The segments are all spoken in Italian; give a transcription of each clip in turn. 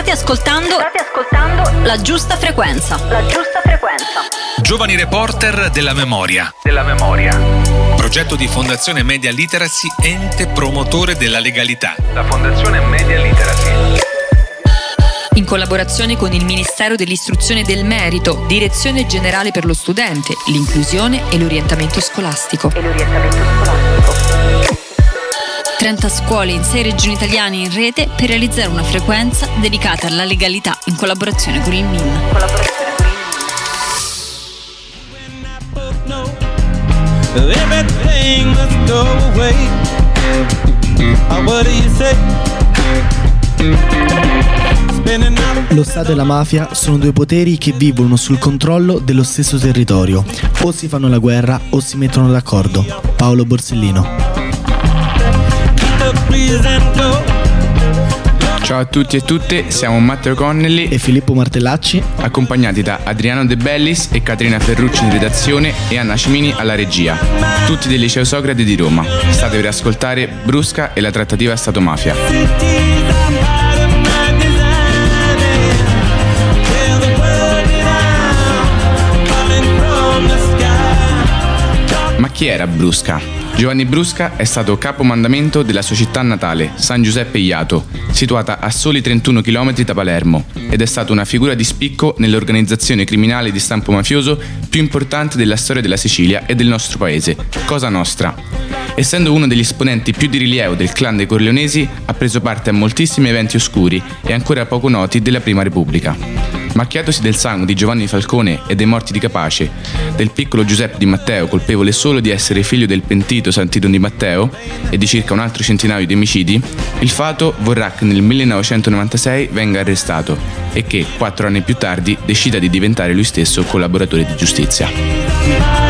State ascoltando La Giusta Frequenza. Giovani reporter della memoria. Progetto di Fondazione Media Literacy, ente promotore della legalità. La Fondazione Media Literacy. In collaborazione con il Ministero dell'Istruzione e del Merito, Direzione Generale per lo Studente, l'Inclusione e l'Orientamento Scolastico. 30 scuole in 6 regioni italiane in rete per realizzare una frequenza dedicata alla legalità in collaborazione con il MIN. Lo Stato e la mafia sono due poteri che vivono sul controllo dello stesso territorio. O si fanno la guerra o si mettono d'accordo. Paolo Borsellino. Ciao a tutti e tutte, siamo Matteo Connelly e Filippo Martellacci, accompagnati da Adriano De Bellis e Caterina Ferrucci in redazione e Anna Cimini alla regia, tutti del Liceo Socrate di Roma. State per ascoltare Brusca e la trattativa Stato-mafia. Ma chi era Brusca? Giovanni Brusca è stato capomandamento della sua città natale, San Giuseppe Jato, situata a soli 31 km da Palermo, ed è stato una figura di spicco nell'organizzazione criminale di stampo mafioso più importante della storia della Sicilia e del nostro paese, Cosa Nostra. Essendo uno degli esponenti più di rilievo del clan dei Corleonesi, ha preso parte a moltissimi eventi oscuri e ancora poco noti della Prima Repubblica. Macchiatosi del sangue di Giovanni Falcone e dei morti di Capace, del piccolo Giuseppe Di Matteo, colpevole solo di essere figlio del pentito Sant'Ido Di Matteo, e di circa un altro centinaio di omicidi, il fato vorrà che nel 1996 venga arrestato e che, 4 anni più tardi, decida di diventare lui stesso collaboratore di giustizia.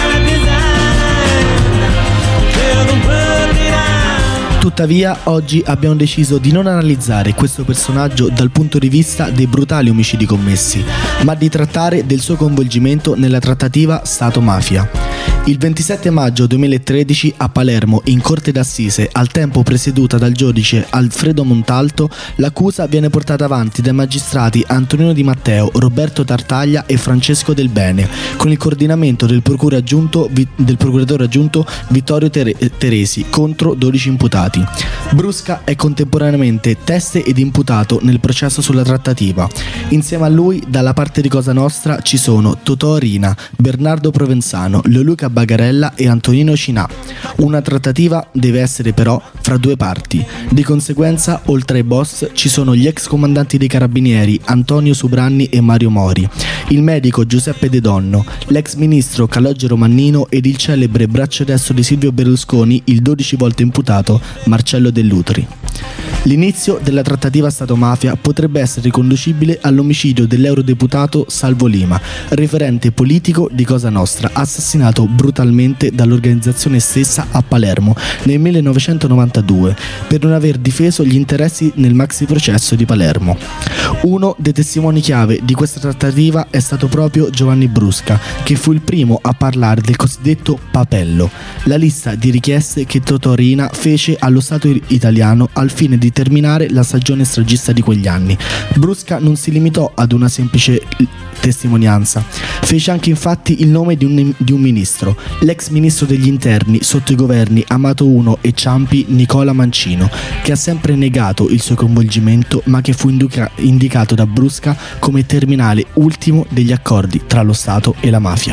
Tuttavia, oggi abbiamo deciso di non analizzare questo personaggio dal punto di vista dei brutali omicidi commessi, ma di trattare del suo coinvolgimento nella trattativa Stato-mafia. Il 27 maggio 2013 a Palermo, in corte d'assise, al tempo presieduta dal giudice Alfredo Montalto, l'accusa viene portata avanti dai magistrati Antonino Di Matteo, Roberto Tartaglia e Francesco Del Bene, con il coordinamento del procuratore aggiunto Vittorio Teresi contro 12 imputati. Brusca è contemporaneamente teste ed imputato nel processo sulla trattativa. Insieme a lui, dalla parte di Cosa Nostra, ci sono Totò Riina, Bernardo Provenzano, Leoluca Bagarella e Antonino Cinà. Una trattativa deve essere però fra due parti. Di conseguenza, oltre ai boss, ci sono gli ex comandanti dei carabinieri Antonio Subranni e Mario Mori, il medico Giuseppe De Donno, l'ex ministro Calogero Mannino ed il celebre braccio destro di Silvio Berlusconi, il 12 volte imputato Marcello Dell'Utri. L'inizio della trattativa Stato-mafia potrebbe essere riconducibile all'omicidio dell'eurodeputato Salvo Lima, referente politico di Cosa Nostra, assassinato brutalmente dall'organizzazione stessa a Palermo nel 1992 per non aver difeso gli interessi nel maxi processo di Palermo. Uno dei testimoni chiave di questa trattativa è stato proprio Giovanni Brusca, che fu il primo a parlare del cosiddetto papello, la lista di richieste che Totò Riina fece allo Stato italiano al fine di terminare la stagione stragista di quegli anni. Brusca non si limitò ad una semplice testimonianza, fece anche infatti il nome di un ministro, l'ex ministro degli interni sotto i governi Amato I e Ciampi, Nicola Mancino, che ha sempre negato il suo coinvolgimento, ma che fu indicato da Brusca come terminale ultimo degli accordi tra lo Stato e la mafia.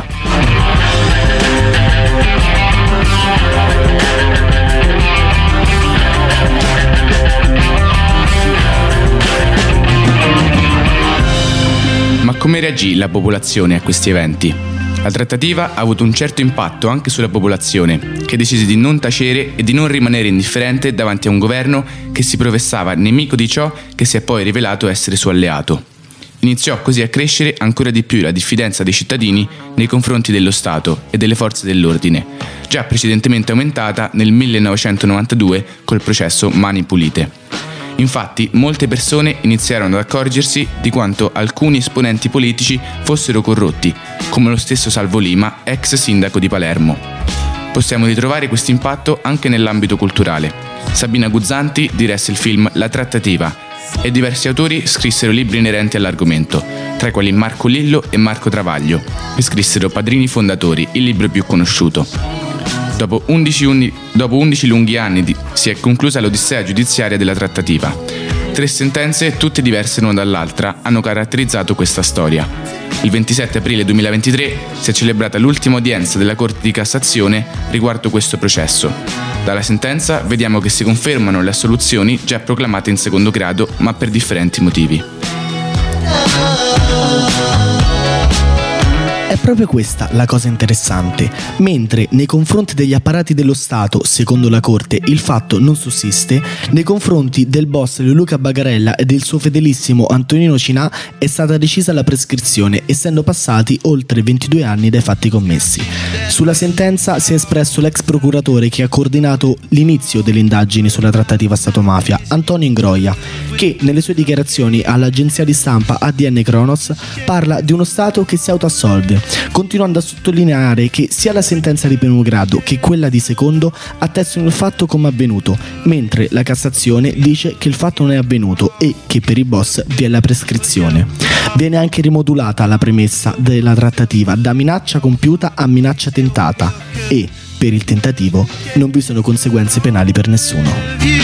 Ma come reagì la popolazione a questi eventi? La trattativa ha avuto un certo impatto anche sulla popolazione, che decise di non tacere e di non rimanere indifferente davanti a un governo che si professava nemico di ciò che si è poi rivelato essere suo alleato. Iniziò così a crescere ancora di più la diffidenza dei cittadini nei confronti dello Stato e delle forze dell'ordine, già precedentemente aumentata nel 1992 col processo Mani Pulite. Infatti, molte persone iniziarono ad accorgersi di quanto alcuni esponenti politici fossero corrotti, come lo stesso Salvo Lima, ex sindaco di Palermo. Possiamo ritrovare questo impatto anche nell'ambito culturale. Sabina Guzzanti diresse il film La trattativa, e diversi autori scrissero libri inerenti all'argomento, tra i quali Marco Lillo e Marco Travaglio, che scrissero Padrini fondatori, il libro più conosciuto. Dopo 11 lunghi anni si è conclusa l'odissea giudiziaria della trattativa. 3 sentenze, tutte diverse l'una dall'altra, hanno caratterizzato questa storia. Il 27 aprile 2023 si è celebrata l'ultima udienza della Corte di Cassazione riguardo questo processo. Dalla sentenza vediamo che si confermano le assoluzioni già proclamate in secondo grado, ma per differenti motivi. È proprio questa la cosa interessante. Mentre nei confronti degli apparati dello Stato, secondo la Corte, il fatto non sussiste, nei confronti del boss Luca Bagarella e del suo fedelissimo Antonino Cinà è stata decisa la prescrizione, essendo passati oltre 22 anni dai fatti commessi. Sulla sentenza si è espresso l'ex procuratore che ha coordinato l'inizio delle indagini sulla trattativa Stato-mafia, Antonio Ingroia, che nelle sue dichiarazioni all'agenzia di stampa ADN Kronos parla di uno Stato che si autoassolve, continuando a sottolineare che sia la sentenza di primo grado che quella di secondo attestano il fatto come avvenuto, mentre la Cassazione dice che il fatto non è avvenuto e che per i boss vi è la prescrizione. Viene anche rimodulata la premessa della trattativa da minaccia compiuta a minaccia tentata e, per il tentativo, non vi sono conseguenze penali per nessuno.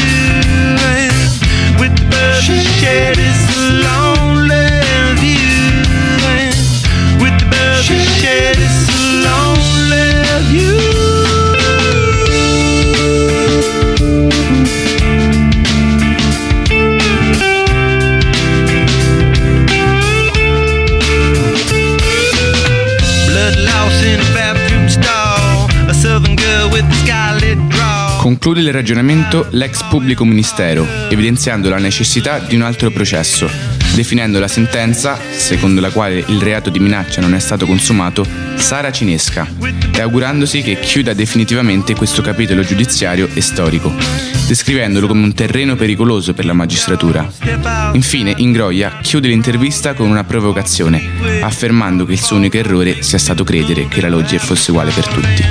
Conclude il ragionamento l'ex pubblico ministero, evidenziando la necessità di un altro processo, definendo la sentenza, secondo la quale il reato di minaccia non è stato consumato, saracinesca, e augurandosi che chiuda definitivamente questo capitolo giudiziario e storico, descrivendolo come un terreno pericoloso per la magistratura. Infine, Ingroia chiude l'intervista con una provocazione, affermando che il suo unico errore sia stato credere che la legge fosse uguale per tutti.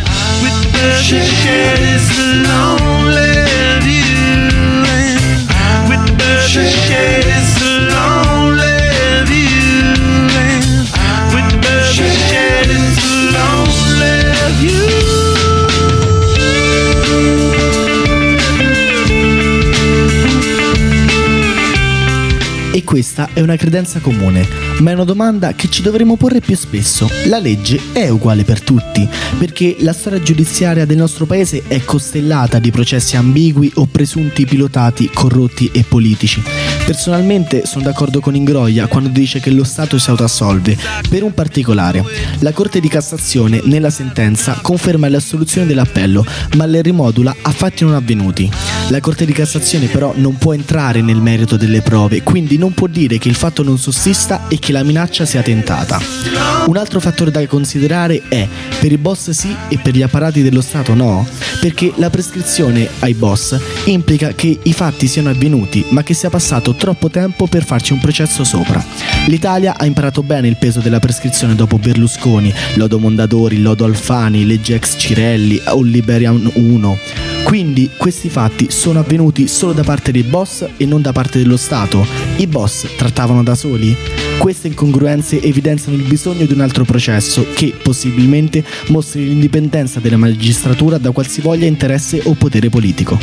E questa è una credenza comune, ma è una domanda che ci dovremmo porre più spesso. La legge è uguale per tutti, perché la storia giudiziaria del nostro paese è costellata di processi ambigui o presunti pilotati, corrotti e politici. Personalmente sono d'accordo con Ingroia quando dice che lo Stato si autoassolve, per un particolare. La Corte di Cassazione nella sentenza conferma l'assoluzione dell'appello, ma le rimodula a fatti non avvenuti. La Corte di Cassazione però non può entrare nel merito delle prove, quindi non può dire che il fatto non sussista e che la minaccia sia tentata. Un altro fattore da considerare è: per i boss sì e per gli apparati dello Stato no? Perché la prescrizione ai boss implica che i fatti siano avvenuti, ma che sia passato troppo tempo per farci un processo sopra. L'Italia ha imparato bene il peso della prescrizione dopo Berlusconi, lodo Mondadori, lodo Alfani, legge ex Cirelli o Liberian 1. Quindi questi fatti sono avvenuti solo da parte dei boss e non da parte dello Stato. I boss trattavano da soli? Queste incongruenze evidenziano il bisogno di un altro processo che, possibilmente, mostri l'indipendenza della magistratura da qualsivoglia interesse o potere politico.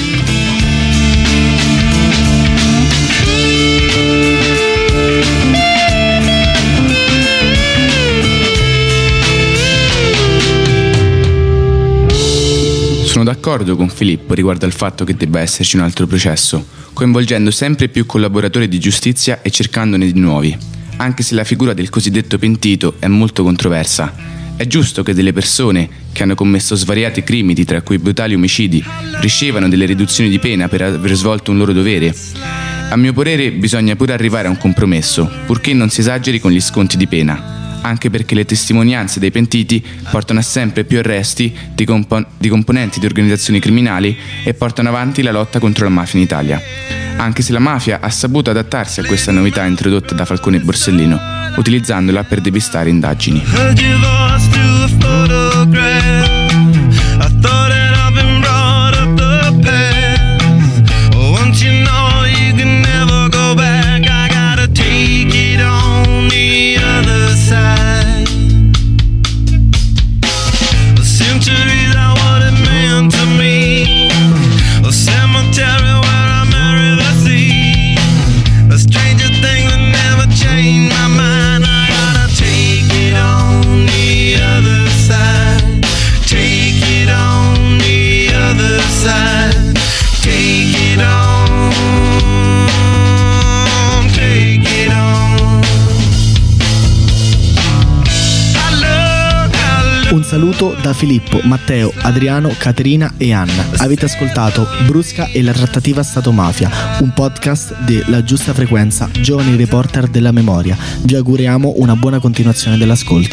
Sono d'accordo con Filippo riguardo al fatto che debba esserci un altro processo, coinvolgendo sempre più collaboratori di giustizia e cercandone di nuovi, anche se la figura del cosiddetto pentito è molto controversa. È giusto che delle persone che hanno commesso svariati crimini, tra cui brutali omicidi, ricevano delle riduzioni di pena per aver svolto un loro dovere? A mio parere bisogna pure arrivare a un compromesso, purché non si esageri con gli sconti di pena, anche perché le testimonianze dei pentiti portano a sempre più arresti di componenti di organizzazioni criminali e portano avanti la lotta contro la mafia in Italia. Anche se la mafia ha saputo adattarsi a questa novità introdotta da Falcone e Borsellino, utilizzandola per depistare indagini. Once you know you can never go Tutto da Filippo, Matteo, Adriano, Caterina e Anna. Avete ascoltato Brusca e la trattativa Stato-mafia, un podcast della Giusta Frequenza, giovani reporter della memoria. Vi auguriamo una buona continuazione dell'ascolto.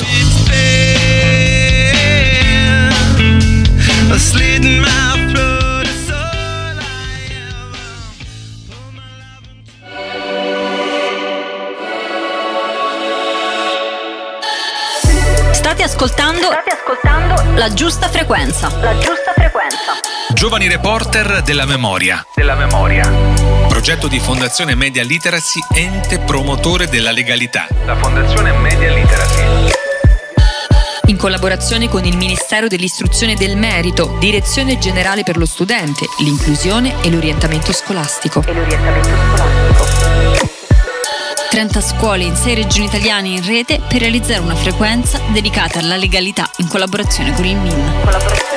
State ascoltando la Giusta Frequenza. Giovani reporter della memoria. Progetto di Fondazione Media Literacy, ente promotore della legalità. La Fondazione Media Literacy. In collaborazione con il Ministero dell'Istruzione e del Merito, Direzione Generale per lo Studente, l'Inclusione e l'Orientamento Scolastico. 30 scuole in 6 regioni italiane in rete per realizzare una frequenza dedicata alla legalità in collaborazione con il MIN.